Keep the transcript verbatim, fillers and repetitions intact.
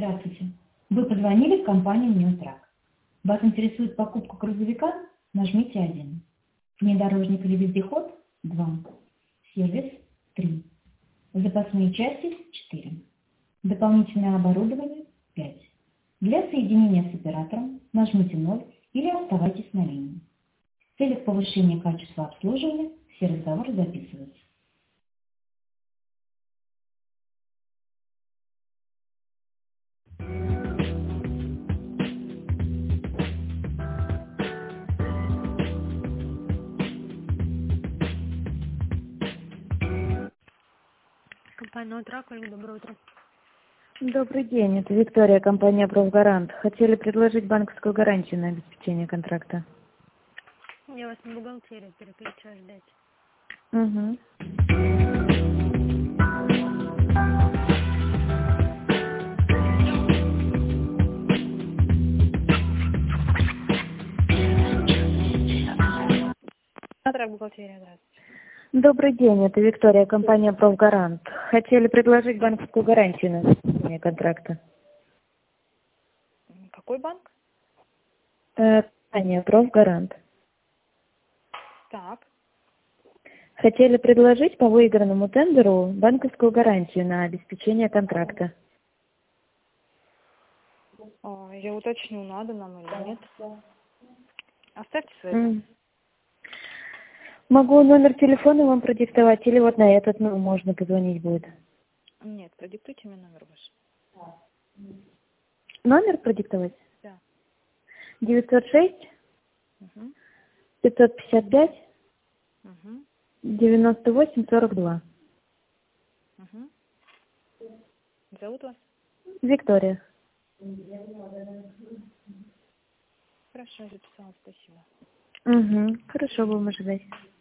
Здравствуйте. Вы позвонили в компанию «Неотрак». Вас интересует покупка грузовика? Нажмите один. Внедорожник или вездеход? два. Сервис? три. Запасные части? четыре. Дополнительное оборудование? пять. Для соединения с оператором нажмите ноль или оставайтесь на линии. В целях повышения качества обслуживания все разговоры записываются. Компания «Неотрак», Ольга, доброе утро. Добрый день, это Виктория, компания «Профгарант». Хотели предложить банковскую гарантию на обеспечение контракта. Я вас на бухгалтерию переключаю, ждать. Угу. «Неотрак», бухгалтерия, здравствуйте. Добрый день, это Виктория, компания «Профгарант». Хотели предложить банковскую гарантию на обеспечение контракта. Какой банк? Э, Компания «Профгарант». Так. Хотели предложить по выигранному тендеру банковскую гарантию на обеспечение контракта. А, я уточню, надо нам или нет. Оставьте свои. М. Могу номер телефона вам продиктовать, или вот на этот, ну, можно позвонить будет. Нет, продиктуйте мне номер ваш. Номер продиктовать? Да. девятьсот шесть Угу. пятьсот пятьдесят пять Угу. девяносто восемь сорок два. Угу. Зовут вас? Виктория. Хорошо, записала, спасибо. Угу. Хорошо, будем ожидать.